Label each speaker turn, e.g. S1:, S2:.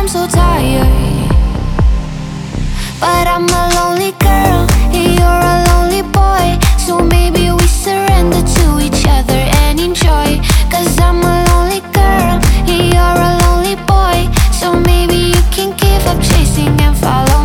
S1: I'm so tired. But I'm a lonely girl, and you're a lonely boy. So maybe we surrender to each other and enjoy. 'Cause I'm a lonely girl, and you're a lonely boy. So maybe you can give up chasing and follow